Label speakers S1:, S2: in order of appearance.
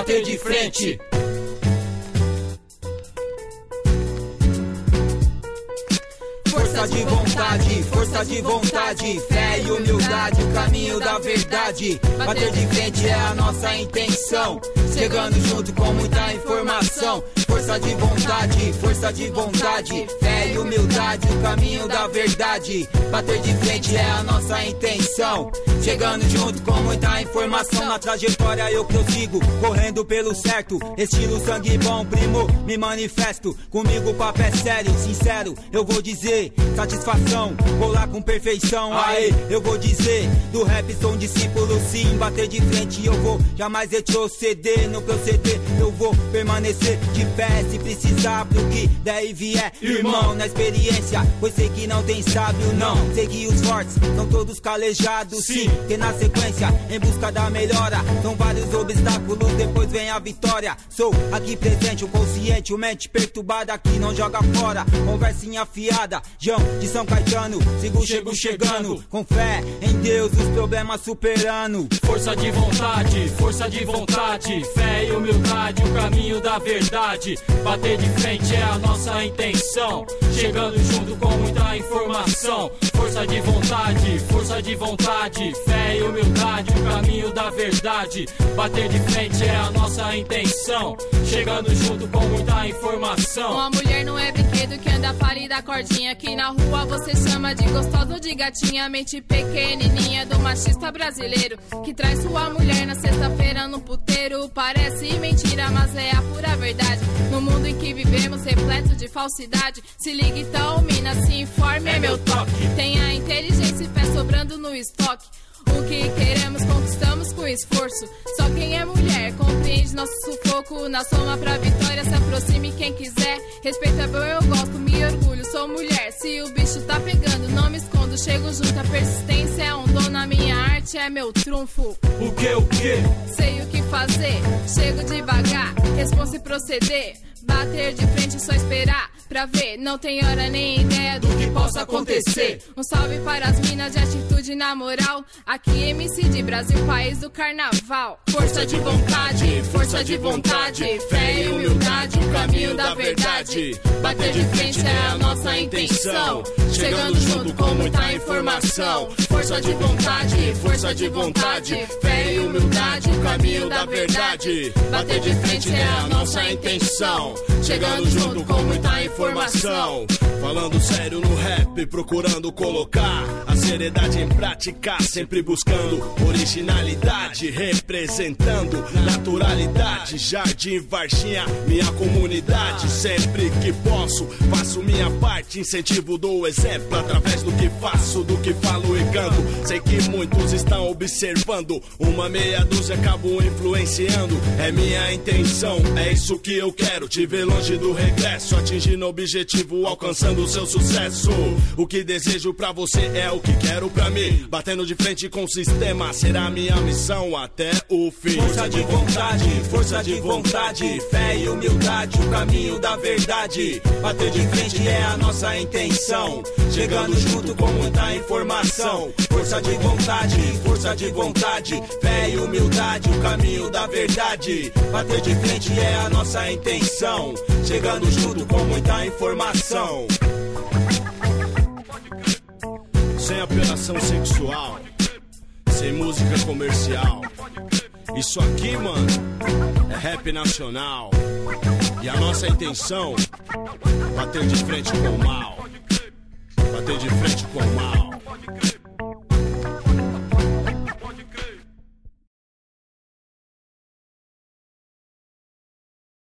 S1: bater de frente. Força de vontade, fé e humildade, o caminho da verdade. Bater de frente é a nossa intenção, chegando junto com muita informação. Força de vontade, fé e humildade, o caminho da verdade. Bater de frente é a nossa intenção, chegando junto com muita informação. Na trajetória eu prossigo, correndo pelo certo, estilo sangue bom, primo, me manifesto. Comigo o papo é sério, sincero, eu vou dizer, satisfação, colar com perfeição. Aê, eu vou dizer, do rap sou um discípulo sim. Bater de frente eu vou jamais retroceder. No proceder eu vou permanecer de pé, se precisar pro que der e vier. Irmão, na experiência, pois sei que não tem sábio não. Sei que os fortes são todos calejados sim, que na sequência, em busca da melhora, são vários obstáculos, depois vem a vitória. Sou aqui presente, o consciente, o mente perturbada que não joga fora. Conversinha afiada, João de São Caetano, chego chegando, com fé em Deus, os problemas superando.
S2: Força de vontade, fé e humildade, o caminho da verdade. Bater de frente é a nossa intenção, chegando junto com muita informação. Força de vontade, fé e humildade, o caminho da verdade. Bater de frente é a nossa intenção, chegando junto com muita informação.
S3: Uma mulher não é brinquedo que anda pálida cordinha, que na rua você chama de gostoso de gatinha. Mente pequenininha do machista brasileiro, que traz sua mulher na sexta-feira no puteiro. Parece mentira, mas é a pura verdade. No mundo em que vivemos, repleto de falsidade. Se liga então, mina, se informe, é meu toque. Tenha inteligência e fé sobrando no estoque. O que queremos conquistamos com esforço. Só quem é mulher compreende nosso sufoco. Na soma pra vitória se aproxime quem quiser. Respeito é bom, eu gosto, me orgulho, sou mulher. Se o bicho tá pegando, não me escondo. Chego junto, a persistência é um dom. Na minha arte é meu trunfo.
S2: O quê?
S3: Sei o que fazer, chego devagar, responsa e proceder. Bater de frente, só esperar pra ver. Não tem hora nem ideia do que possa acontecer. Um salve para as minas de atitude na moral. Aqui MC de Brasil, país do carnaval. Força de vontade, fé e humildade, o caminho da verdade. Bater de frente é a nossa intenção, chegando junto com muita informação. Força de vontade, fé e humildade, o caminho da verdade. Bater de frente é a nossa intenção, chegando junto com muita informação.
S4: Falando sério no rap, procurando colocar a seriedade em prática, sempre buscando originalidade, representando naturalidade. Jardim Varginha, minha comunidade. Sempre que posso, faço minha parte, incentivo, dou exemplo através do que faço, do que falo e canto. Sei que muitos estão observando, uma meia dúzia acabo influenciando. É minha intenção, é isso que eu quero, te ver longe do regresso, atingindo o objetivo, alcançando o seu sucesso. O que desejo pra você é o que quero pra mim, batendo de frente com o sistema, será minha missão até o fim.
S1: Força de vontade, fé e humildade, o caminho da verdade. Bater de frente é a nossa intenção, chegando junto com muita informação. Força de vontade, fé e humildade, o caminho da verdade. Bater de frente é a nossa intenção, chegando junto com muita informação.
S4: Sem apelação sexual, sem música comercial. Isso aqui, mano, é rap nacional. E a nossa intenção, bater de frente com o mal.